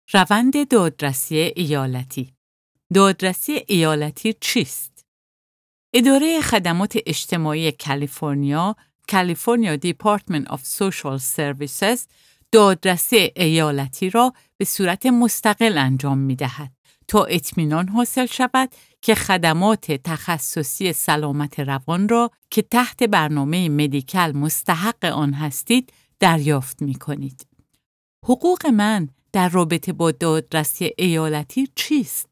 روند دادرسی ایالتی. دادرسی ایالتی چیست؟ اداره خدمات اجتماعی کالیفرنیا، کالیفرنیا دیپارتمنت آف سوشال سرویسز، دادرسی ایالتی را به صورت مستقل انجام می‌دهد تا اطمینان حاصل شود که خدمات تخصصی سلامت روان را که تحت برنامه مدیکال مستحق آن هستید دریافت می‌کنید. حقوق من در رابطه با دادرسی ایالتی چیست؟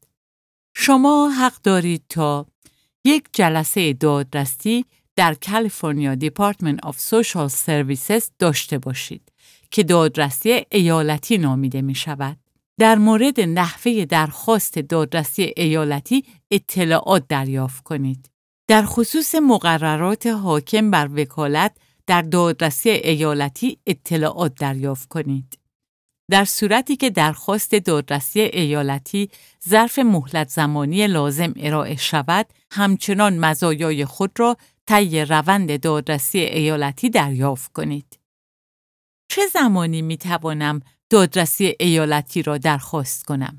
شما حق دارید تا یک جلسه دادرسی در کالیفرنیا دیپارتمنت آف سوشال سرویسز داشته باشید که دادرسی ایالتی نامیده می شود. در مورد نحوه درخواست دادرسی ایالتی اطلاعات دریافت کنید. در خصوص مقررات حاکم بر وکالت در دادرسی ایالتی اطلاعات دریافت کنید. در صورتی که درخواست دادرسی ایالتی ظرف مهلت زمانی لازم ارائه شود، همچنان مزایای خود را طی روند دادرسی ایالتی دریافت کنید. چه زمانی می توانم دادرسی ایالتی را درخواست کنم؟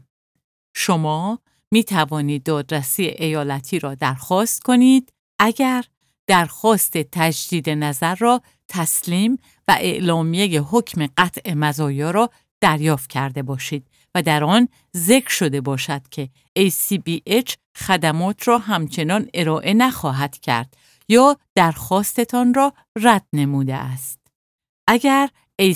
شما می توانید دادرسی ایالتی را درخواست کنید اگر درخواست تجدید نظر را تسلیم و اعلامیه حکم قطع مزایا را دریافت کرده باشید و در آن ذکر شده باشد که ACBH خدمات را همچنان ارائه نخواهد کرد یا درخواستتان را رد نموده است. اگر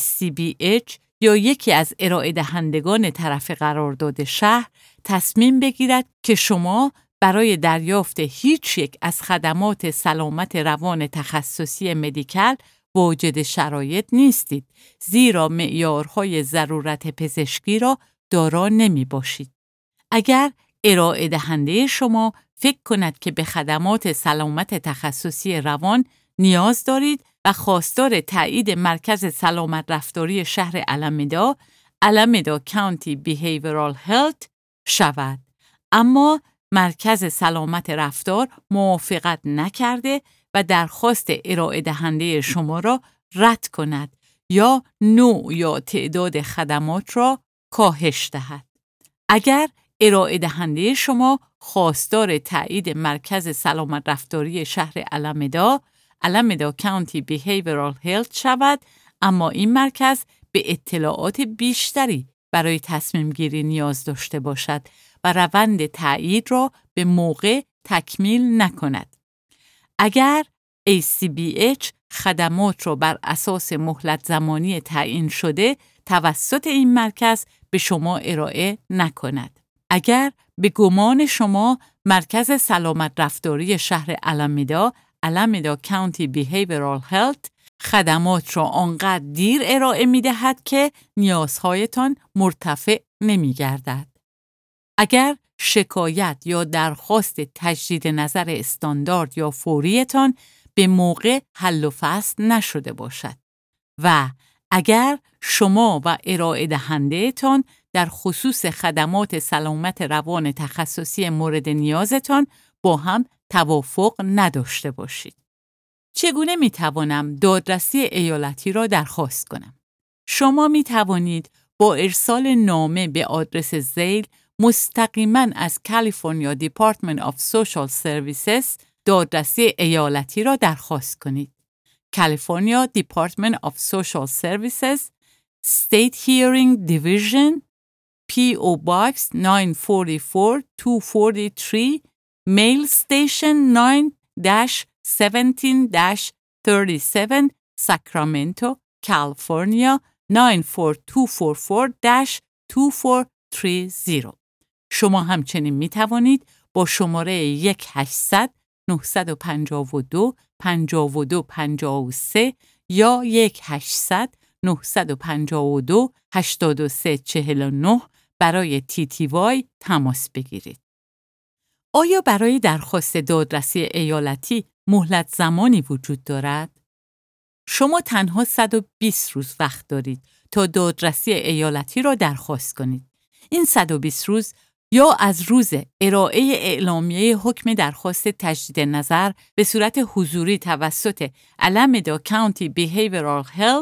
ACBH یا یکی از ارائه دهندگان طرف قرارداد شهر تصمیم بگیرد که شما برای دریافت هیچ یک از خدمات سلامت روان تخصصی مدیکال واجد شرایط نیستید، زیرا معیارهای ضرورت پزشکی را دارا نمی باشید. اگر ارائه دهنده شما فکر کند که به خدمات سلامت تخصصی روان نیاز دارید و خواستار تایید مرکز سلامت رفتاری شهر آلامدا کانتی بیهیورال هلت شود، اما مرکز سلامت رفتار موافقت نکرده و درخواست ارائه دهنده شما را رد کند یا نوع یا تعداد خدمات را کاهش دهد. اگر ارائه دهنده شما خواستار تایید مرکز سلامت رفتاری شهر آلامدا کانتی بیهیورال هلت شود، اما این مرکز به اطلاعات بیشتری برای تصمیم گیری نیاز داشته باشد و روند تایید را به موقع تکمیل نکند. اگر ACBH خدمات را بر اساس مهلت زمانی تعیین شده توسط این مرکز به شما ارائه نکند. اگر به گمان شما مرکز سلامت رفتاری شهر آلامدا کانتی بیهیورال هلت خدمات را آنقدر دیر ارائه می دهد که نیازهایتان مرتفع نمی گردد. اگر شکایت یا درخواست تجدید نظر استاندارد یا فوریتان به موقع حل و فصل نشده باشد و اگر شما و ارائه دهنده تان در خصوص خدمات سلامت روان تخصصی مورد نیازتان با هم توافق نداشته باشید. چگونه می توانم دادرسی ایالتی را درخواست کنم؟ شما می توانید با ارسال نامه به آدرس ذیل مستقیما از کالیفرنیا دیپارتمنت آف سوشال سرویسز دادرسی ایالتی را درخواست کنید. کالیفرنیا دیپارتمنت آف سوشال سرویسز State Hearing Division P.O. Box 944 243 Mail Station 9-17-37 Sacramento, California 94244-2430. شما همچنین می توانید با شماره 1-800-952-5253 یا 1-800-952-8349 برای TTY تماس بگیرید. آیا برای درخواست دادرسی ایالتی مهلت زمانی وجود دارد؟ شما تنها 120 روز وقت دارید تا دادرسی ایالتی را درخواست کنید. این 120 روز یا از روز ارائه اعلامیه حکم درخواست تجدید نظر به صورت حضوری توسط آلامدا کانتی بیهیورال هلت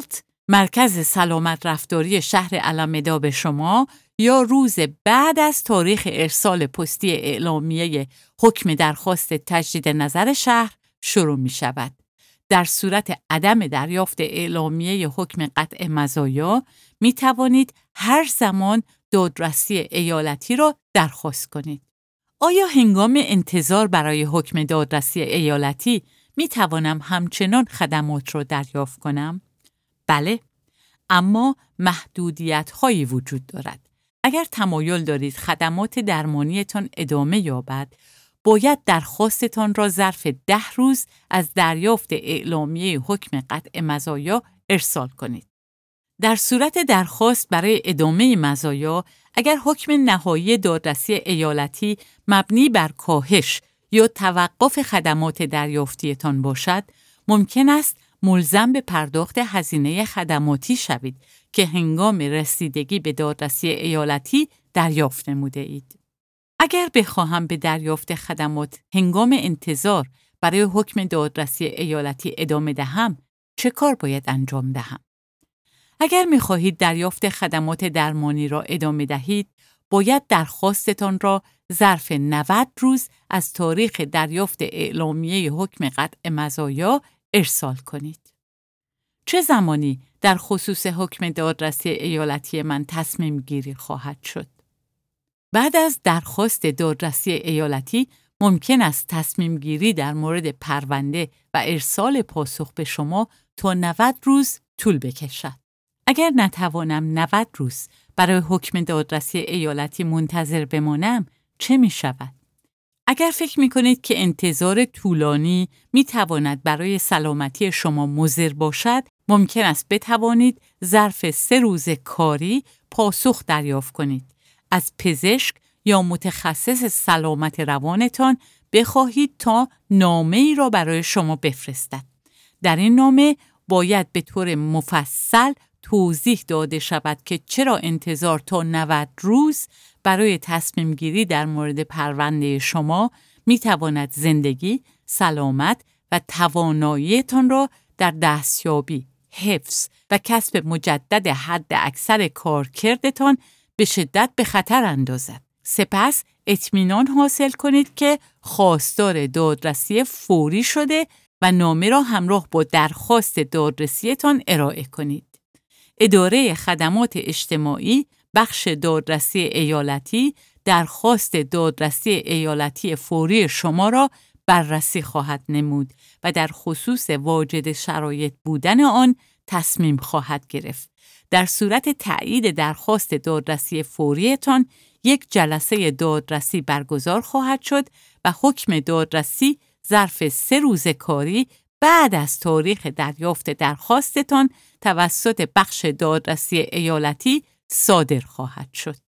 مرکز سلامت رفتاری شهر علم‌دا به شما یا روز بعد از تاریخ ارسال پستی اعلامیه حکم درخواست تجدید نظر شهر شروع می شود. در صورت عدم دریافت اعلامیه حکم قطع مزایا می توانید هر زمان دادرسی ایالتی را درخواست کنید. آیا هنگام انتظار برای حکم دادرسی ایالتی می توانم همچنان خدمات را دریافت کنم؟ بله، اما محدودیت هایی وجود دارد. اگر تمایل دارید خدمات درمانیتان ادامه یابد، باید درخواستتان را ظرف 10 روز از دریافت اعلامیه حکم قطع مزایا ارسال کنید. در صورت درخواست برای ادامه مزایا، اگر حکم نهایی دادرسی ایالتی مبنی بر کاهش یا توقف خدمات دریافتیتان باشد، ممکن است ملزم به پرداخت هزینه خدماتی شوید که هنگام رسیدگی به دادرسی ایالتی دریافت نموده اید. اگر بخواهم به دریافت خدمات هنگام انتظار برای حکم دادرسی ایالتی ادامه دهم، چه کار باید انجام دهم؟ اگر می‌خواهید دریافت خدمات درمانی را ادامه دهید، باید درخواستتان را ظرف 90 روز از تاریخ دریافت اعلامیه حکم قطع مزایا ارسال کنید. چه زمانی در خصوص حکم دادرسی ایالتی من تصمیم گیری خواهد شد؟ بعد از درخواست دادرسی ایالتی ممکن است تصمیم گیری در مورد پرونده و ارسال پاسخ به شما تا 90 روز طول بکشد. اگر نتوانم 90 روز برای حکم دادرسی ایالتی منتظر بمانم، چه می شود؟ اگر فکر می کنید که انتظار طولانی می تواند برای سلامتی شما مضر باشد، ممکن است بتوانید ظرف 3 روز کاری پاسخ دریافت کنید. از پزشک یا متخصص سلامت روانتان بخواهید تا نامه‌ای را برای شما بفرستد. در این نامه باید به طور مفصل توضیح داده شود که چرا انتظار تا 90 روز برای تصمیم گیری در مورد پرونده شما می تواند زندگی، سلامت و تواناییتان را در دستیابی، حفظ و کسب مجدد حد اکثر کارکردتان به شدت به خطر اندازد. سپس اطمینان حاصل کنید که خواستار دادرسی فوری شده و نامه را همراه با درخواست دادرسیتان ارائه کنید. اداره خدمات اجتماعی بخش دادرسی ایالتی درخواست دادرسی ایالتی فوری شما را بررسی خواهد نمود و در خصوص واجد شرایط بودن آن تصمیم خواهد گرفت. در صورت تایید درخواست دادرسی فوریتان، یک جلسه دادرسی برگزار خواهد شد و حکم دادرسی ظرف 3 روز کاری بعد از تاریخ دریافت درخواستتان توسط بخش دادرسی ایالتی صادر خواهد شد.